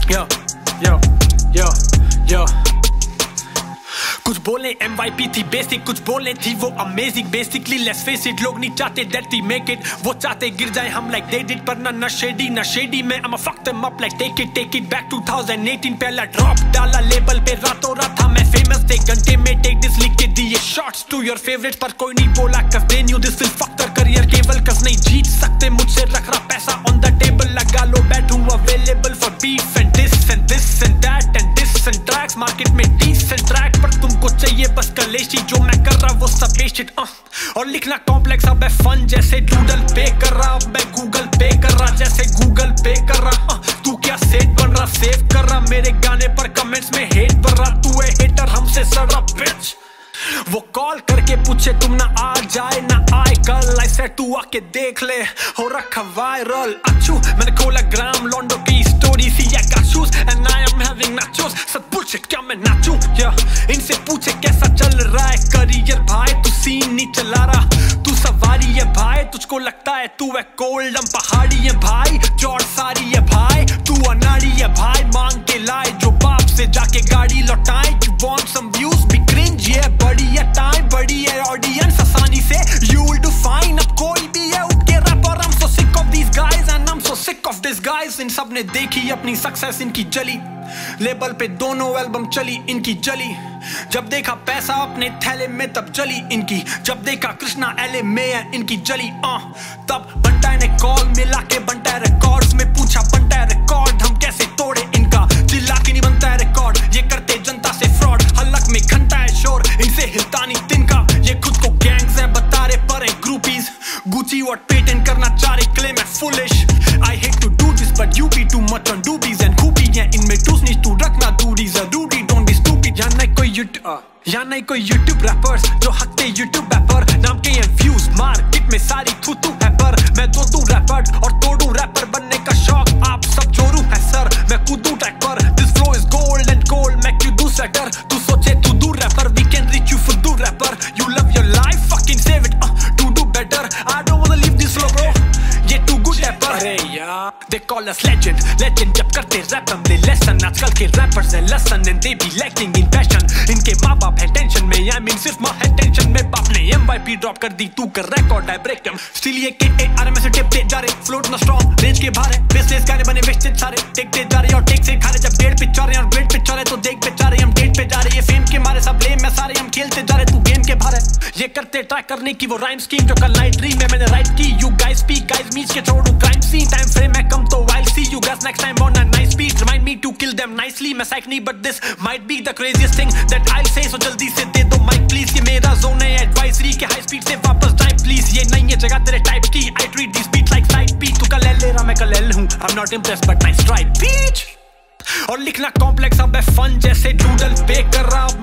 Yo, yo, yo, yo. कुछ बोले MYP थी बेसिक, कुछ बोले थी वो amazing. Basically let's face it, लोग नहीं चाहते दैट वी मेक इट, वो चाहते गिर जाए हम लाइक दे डिड. पर ना शेडी में I'm a fuck them up like take it back 2018. पहला ड्रॉप डाला लेबल पे, रातों रात था मैं फेमस. एक घंटे में टेक दिस लिख के दिए शॉट्स टू योर फेवरेट. पर कोई नहीं बोला cause they knew this will fuck कर करियर केवल. कस नहीं जीत सकते मुझसे, रख रहा पैसा ऑन द टेबल. लगा लो बैठूं available for beef and this and that and this and tracks. Market में डिसेंट ट्रैक पर तुमको चाहिए बस कलेशी. जो मैं कर रहा वो सब बेस्टेड. और लिखना कॉम्प्लेक्स अब है फन जैसे डूडल पे कर रहा. अब मैं गूगल पे कर रहा जैसे गूगल पे कर रहा. तू क्या सेट बन रहा, सेव कर रहा मेरे गाने पर कमेंट्स में हेट भर रहा. तू है हेटर हमसे सड़ बिच. वो कॉल करके पूछे तुम ना आ जाए ना आए कल. ऐसे तू आके देख ले हो रखा वायरल. अच्छू मैंने खोला ग्राम लॉन्डो की स्टोरी सी. I got shoes and I am having nachos. सब bullshit क्या मैं नाचूं? इनसे पूछे कैसा चल रहा है करियर भाई. तू सीन नहीं चला रहा, तू सवारी है भाई. तुझको लगता है तू है कोल्ड, हम पहाड़ी है भाई. चौड़ सारी है भाई, तू अनाड़ी है भाई. मांग के लाए जो बाप से जाके गाड़ी लौटाए. You want some views be cringe, yeah बड़ी है टाइम, बड़ी है ऑडियंस. आसानी से you will do fine. अब कोई भी है उठ के रैप और I'm so sick of these guys and I'm so sick of this guys. इन सब ने देखी अपनी सक्सेस इनकी जली. लेबल पे दोनों एल्बम चली इनकी जली. जब देखा पैसा अपने थैले में तब जली इनकी. जब देखा कृष्णा LA में है इनकी जली. तब बंटा ने कॉल मिला के बंटा रिकॉर्ड्स में पूछा बंटा रिकॉर्ड हम कैसे तोड़े इनका. चिल्ला के नहीं बनता है रिकॉर्ड, ये करते जनता से फ्रॉड. हलक में घंटा है शोर, इनसे हिलता नहीं तिनका. ये खुद को गैंग्स है बता रहे पर हैं ग्रुपीज. गुची और पेटेंट करना चाह रहे क्लेम है foolish. I hate to do this but you be too much on doobies and खूबी है इनमें टूसनी तू रखना दूरी जरूरी. Don't be stupid. या नहीं कोई YouTube रैपर्स जो हकते YouTube रैपर. नाम के ये व्यूज मार्केट में सारी थू है पर मैं दो रैपर और तोड़ू रैपर. बनने का शौक आप सब जोरू है सर, मैं कूदू ट्रैक पर. This flow is gold and gold, मैं क्यों दूं सेटर. तू सोचे तू दूर rapper, we can reach you for दूर rapper. You love your life, fucking save it to do better. I don't wanna leave this flow bro, ये too good rapper. अरे यार they call us legend जब करते rap हम ले lesson. आजकल के रैपर्स है lesson and they be lacking in passion. इनके माँ बाप है टेंशन में, I mean सिर्फ माँ है टेंशन में. बाप ने MYP ड्रॉप कर दी, तू कर record I break them. Still ये KARMS टेप पे जा रहे, फ्लोट ना स्ट्रॉन्ग रेंज के बाहर है. बेसलेस गाने बने वेस्टेज सारे, टेकते जा रहे और टेक से खा रहे. जब डेट पे चढ़ रहे और ग्रेड पे चढ़ रहे तो देख पे जा रहे हम डेट पे जा रहे. ये फेम के मारे सब लेम है सारे, हम खेलते जा रहे तू गेम के बाहर है. ये करते ट्राई करने की वो राइम स्कीम जो कल नाइट ड्रीम में मैंने राइट की. यू गाइस स्पीक गाइस मीच के छोड़ू क्राइम सीन. टाइम फ्रेम है कम तो I'll see you guys next time on a nice beat. Remind me to kill them nicely. मैं साइक नहीं but this might be the craziest thing that I'll say. So जल्दी से दे दो mic please. ये मेरा zone है एडवाइजरी के, high speed से वापस टाइम प्लीज. ये नहीं है जगह तेरे टाइप की. I treat these beats like side beat. तू कल ले रहा मैं कल हूँ, I'm not impressed but nice try bitch. और लिखना कॉम्प्लेक्स अब है फन जैसे डूडल पे कर रहा.